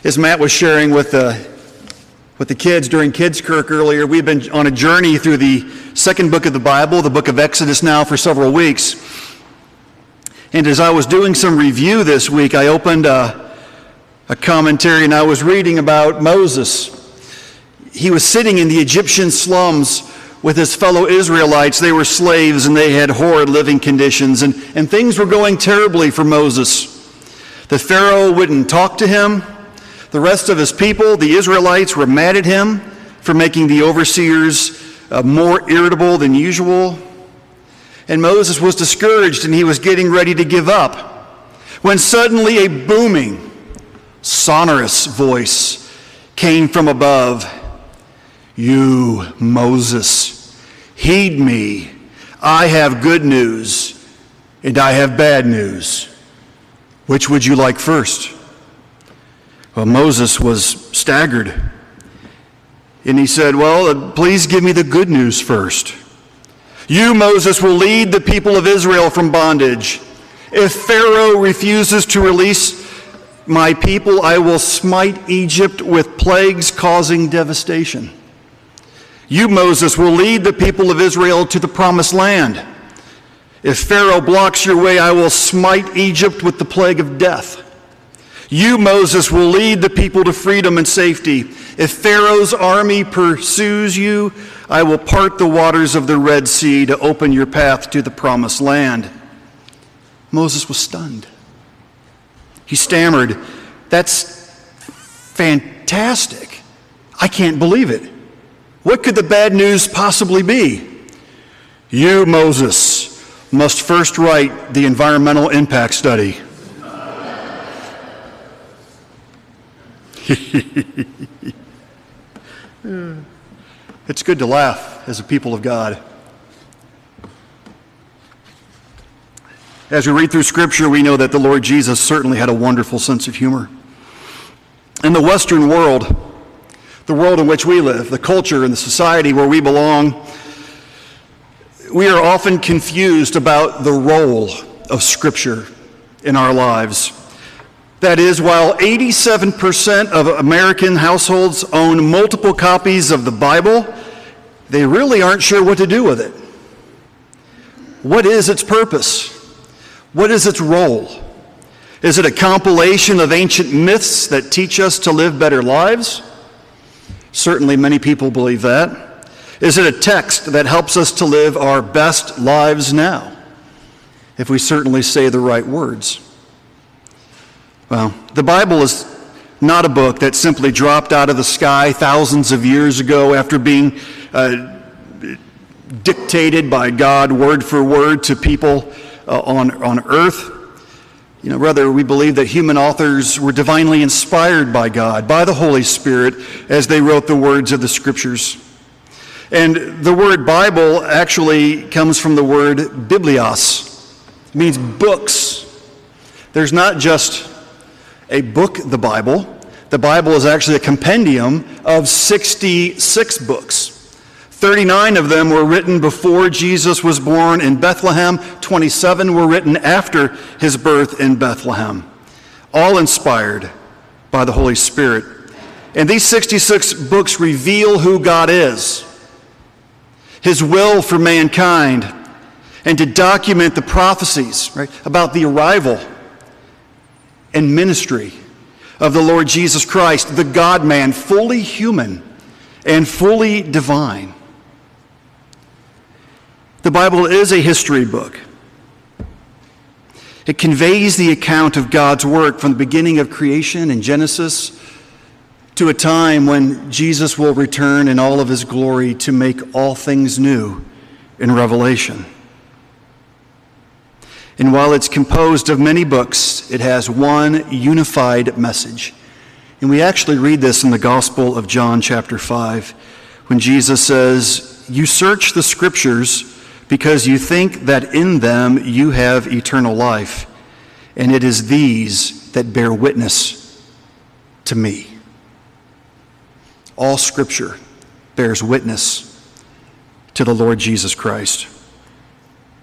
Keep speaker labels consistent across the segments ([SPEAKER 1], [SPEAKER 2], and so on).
[SPEAKER 1] As Matt was sharing with the kids during Kids Kirk earlier, we've been on a journey through the second book of the Bible, the book of Exodus now for several weeks. And as I was doing some review this week, I opened a commentary and I was reading about Moses. He was sitting in the Egyptian slums with his fellow Israelites. They were slaves and they had horrid living conditions, and things were going terribly for Moses. The Pharaoh wouldn't talk to him. The rest of his people, the Israelites, were mad at him for making the overseers more irritable than usual. And Moses was discouraged and he was getting ready to give up when suddenly a booming, sonorous voice came from above. "You, Moses, heed me. I have good news and I have bad news. Which would you like first?" Well, Moses was staggered. And he said, "Well, please give me the good news first. You, Moses, will lead the people of Israel from bondage. If Pharaoh refuses to release my people, I will smite Egypt with plagues causing devastation. You, Moses, will lead the people of Israel to the promised land. If Pharaoh blocks your way, I will smite Egypt with the plague of death. You, Moses, will lead the people to freedom and safety. If Pharaoh's army pursues you, I will part the waters of the Red Sea to open your path to the promised land." Moses was stunned. He stammered, "That's fantastic. I can't believe it. What could the bad news possibly be?" "You, Moses, must first write the environmental impact study." It's good to laugh as a people of God. As we read through Scripture, we know that the Lord Jesus certainly had a wonderful sense of humor. In the Western world, the world in which we live, the culture and the society where we belong, we are often confused about the role of Scripture in our lives. That is, while 87% of American households own multiple copies of the Bible, they really aren't sure what to do with it. What is its purpose? What is its role? Is it a compilation of ancient myths that teach us to live better lives? Certainly many people believe that. Is it a text that helps us to live our best lives now? If we certainly say the right words. Well, the Bible is not a book that simply dropped out of the sky thousands of years ago after being dictated by God word for word to people on earth. Rather, we believe that human authors were divinely inspired by God, by the Holy Spirit, as they wrote the words of the Scriptures. And the word Bible actually comes from the word biblios. It means books. There's not just a book, the Bible. The Bible is actually a compendium of 66 books. 39 of them were written before Jesus was born in Bethlehem. 27 were written after his birth in Bethlehem. All inspired by the Holy Spirit. And these 66 books reveal who God is, his will for mankind, and to document the prophecies, about the arrival and ministry of the Lord Jesus Christ, the God-man, fully human and fully divine. The Bible is a history book. It conveys the account of God's work from the beginning of creation in Genesis to a time when Jesus will return in all of his glory to make all things new in Revelation. And while it's composed of many books, it has one unified message. And we actually read this in the Gospel of John chapter 5, when Jesus says, "You search the Scriptures because you think that in them you have eternal life, and it is these that bear witness to me." All Scripture bears witness to the Lord Jesus Christ.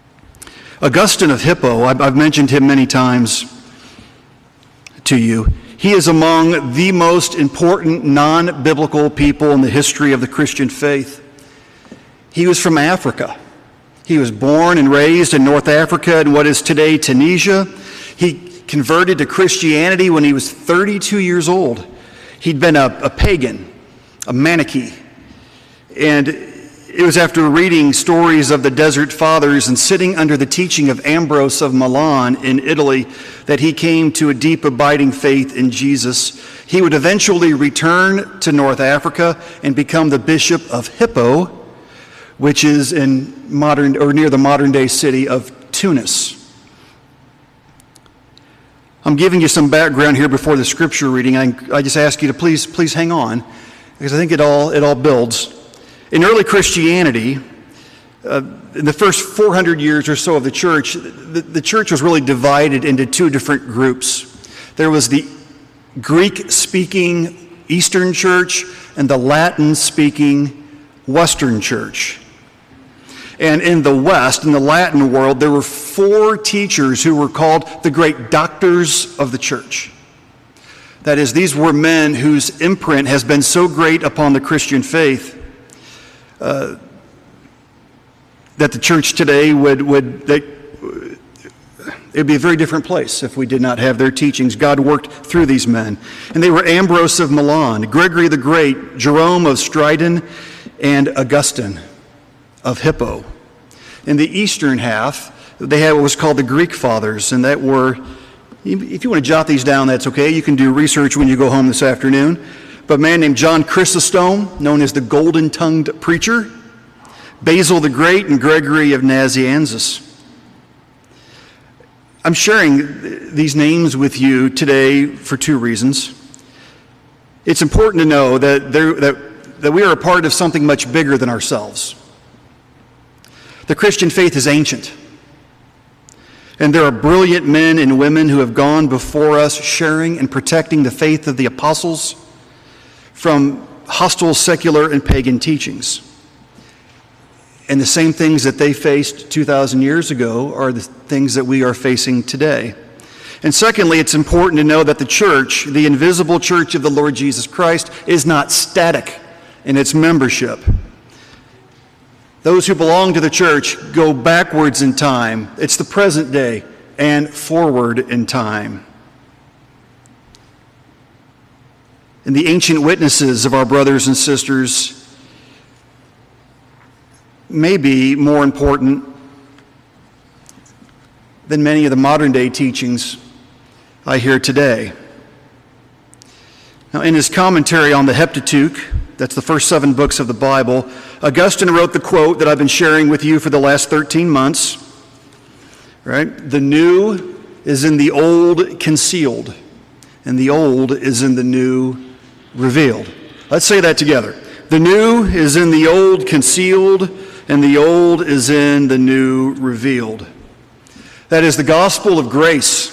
[SPEAKER 1] Augustine of Hippo, I've mentioned him many times to you. He is among the most important non-biblical people in the history of the Christian faith. He was from Africa. He was born and raised in North Africa in what is today Tunisia. He converted to Christianity when he was 32 years old. He'd been a pagan, a Manichae. And it was after reading stories of the Desert Fathers and sitting under the teaching of Ambrose of Milan in Italy that he came to a deep abiding faith in Jesus. He would eventually return to North Africa and become the Bishop of Hippo, which is in modern or near the modern-day city of Tunis. I'm giving you some background here before the scripture reading. I just ask you to please hang on, because I think it all builds. In early Christianity, in the first 400 years or so of the church, the church was really divided into two different groups. There was the Greek-speaking Eastern Church and the Latin-speaking Western Church. And in the West, in the Latin world, there were four teachers who were called the great doctors of the church. That is, these were men whose imprint has been so great upon the Christian faith that the church today it'd be a very different place if we did not have their teachings. God worked through these men. And they were Ambrose of Milan, Gregory the Great, Jerome of Stridon, and Augustine of Hippo. In the eastern half, they had what was called the Greek Fathers, and that were, if you want to jot these down, that's okay. You can do research when you go home this afternoon. But a man named John Chrysostom, known as the golden-tongued preacher, Basil the Great, and Gregory of Nazianzus. I'm sharing these names with you today for two reasons. It's important to know that we are a part of something much bigger than ourselves. The Christian faith is ancient, and there are brilliant men and women who have gone before us sharing and protecting the faith of the apostles from hostile secular and pagan teachings. And the same things that they faced 2,000 years ago are the things that we are facing today. And secondly, it's important to know that the church, the invisible church of the Lord Jesus Christ, is not static in its membership. Those who belong to the church go backwards in time. It's the present day and forward in time. And the ancient witnesses of our brothers and sisters may be more important than many of the modern day teachings I hear today. Now, in his commentary on the Heptateuch, that's the first 7 books of the Bible, Augustine wrote the quote that I've been sharing with you for the last 13 months. Right? The new is in the old concealed, and the old is in the new revealed. Let's say that together. The new is in the old concealed, and the old is in the new revealed. That is the gospel of grace,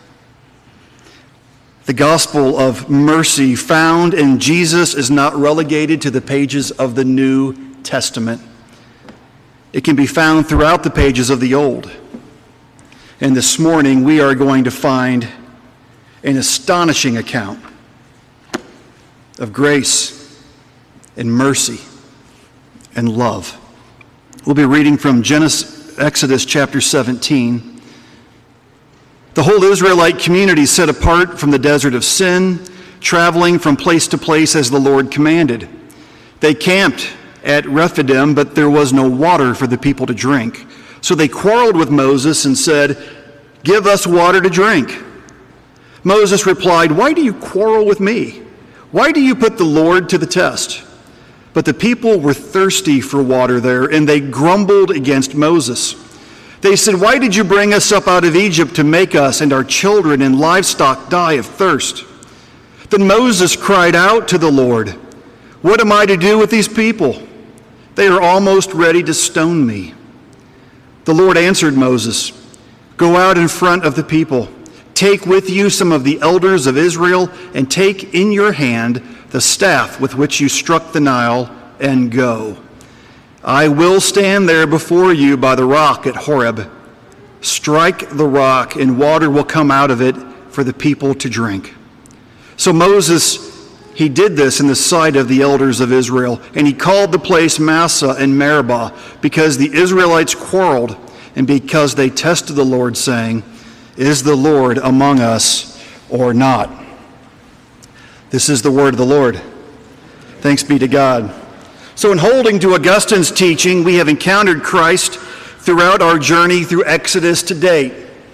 [SPEAKER 1] the gospel of mercy found in Jesus is not relegated to the pages of the New Testament. It can be found throughout the pages of the Old. And this morning we are going to find an astonishing account of grace and mercy and love. We'll be reading from Exodus chapter 17. The whole Israelite community set apart from the desert of sin, traveling from place to place as the Lord commanded. They camped at Rephidim, but there was no water for the people to drink. So they quarreled with Moses and said, "Give us water to drink." Moses replied, "Why do you quarrel with me? Why do you put the Lord to the test?" But the people were thirsty for water there, and they grumbled against Moses. They said, "Why did you bring us up out of Egypt to make us and our children and livestock die of thirst?" Then Moses cried out to the Lord, "What am I to do with these people? They are almost ready to stone me." The Lord answered Moses, "Go out in front of the people. Take with you some of the elders of Israel, and take in your hand the staff with which you struck the Nile, and go. I will stand there before you by the rock at Horeb. Strike the rock, and water will come out of it for the people to drink." So Moses, he did this in the sight of the elders of Israel, and he called the place Massah and Meribah, because the Israelites quarreled, and because they tested the Lord, saying, "Is the Lord among us or not?" This is the word of the Lord. Thanks be to God. So in holding to Augustine's teaching, we have encountered Christ throughout our journey through Exodus to date.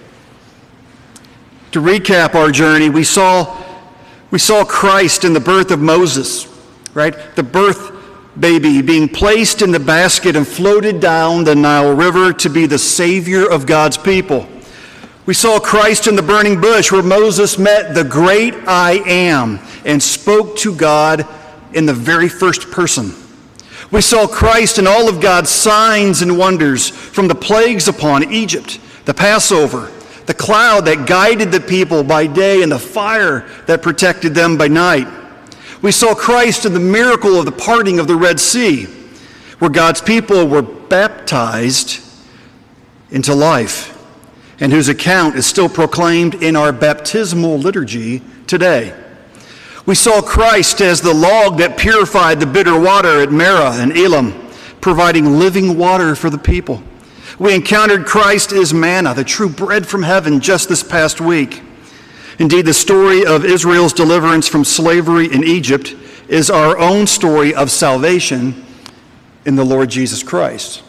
[SPEAKER 1] To recap our journey, we saw Christ in the birth of Moses, right? The birth baby being placed in the basket and floated down the Nile River to be the Savior of God's people. We saw Christ in the burning bush where Moses met the great I Am and spoke to God in the very first person. We saw Christ in all of God's signs and wonders, from the plagues upon Egypt, the Passover, the cloud that guided the people by day, and the fire that protected them by night. We saw Christ in the miracle of the parting of the Red Sea, where God's people were baptized into life, and whose account is still proclaimed in our baptismal liturgy today. We saw Christ as the log that purified the bitter water at Marah and Elam, providing living water for the people. We encountered Christ as manna, the true bread from heaven, just this past week. Indeed, the story of Israel's deliverance from slavery in Egypt is our own story of salvation in the Lord Jesus Christ.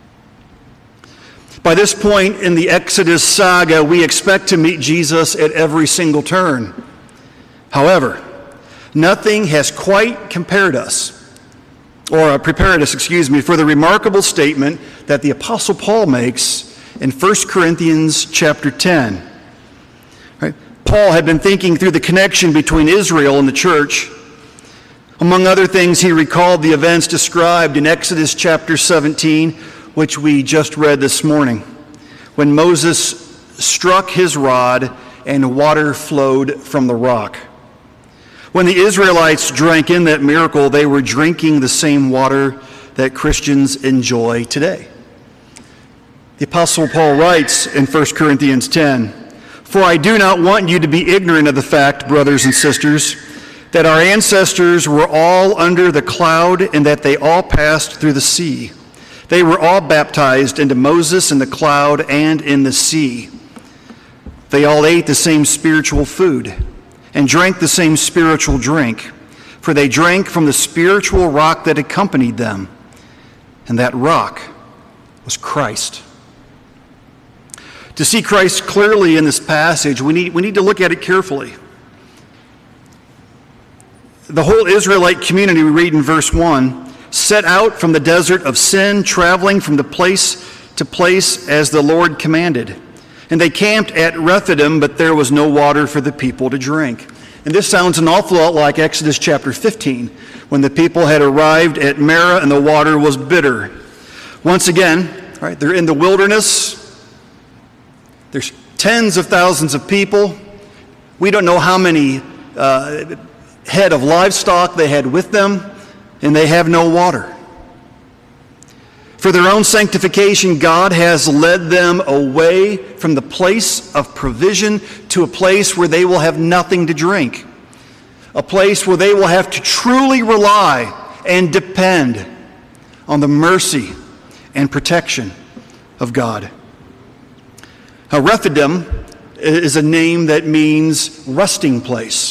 [SPEAKER 1] By this point in the Exodus saga, we expect to meet Jesus at every single turn. However, nothing has quite prepared us, for the remarkable statement that the Apostle Paul makes in 1 Corinthians chapter 10. Right? Paul had been thinking through the connection between Israel and the church. Among other things, he recalled the events described in Exodus chapter 17, which we just read this morning, when Moses struck his rod and water flowed from the rock. When the Israelites drank in that miracle, they were drinking the same water that Christians enjoy today. The Apostle Paul writes in 1 Corinthians 10, "For I do not want you to be ignorant of the fact, brothers and sisters, that our ancestors were all under the cloud and that they all passed through the sea. They were all baptized into Moses in the cloud and in the sea. They all ate the same spiritual food and drank the same spiritual drink, for they drank from the spiritual rock that accompanied them, and that rock was Christ." To see Christ clearly in this passage, we need to look at it carefully. The whole Israelite community, we read in verse 1, set out from the desert of sin, traveling from the place to place as the Lord commanded. And they camped at Rephidim, but there was no water for the people to drink. And this sounds an awful lot like Exodus chapter 15, when the people had arrived at Marah and the water was bitter. Once again, right, they're in the wilderness. There's tens of thousands of people. We don't know how many head of livestock they had with them, and they have no water. For their own sanctification, God has led them away from the place of provision to a place where they will have nothing to drink, a place where they will have to truly rely and depend on the mercy and protection of God. Now, Rephidim is a name that means resting place.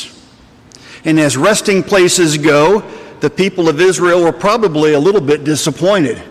[SPEAKER 1] And as resting places go, the people of Israel were probably a little bit disappointed.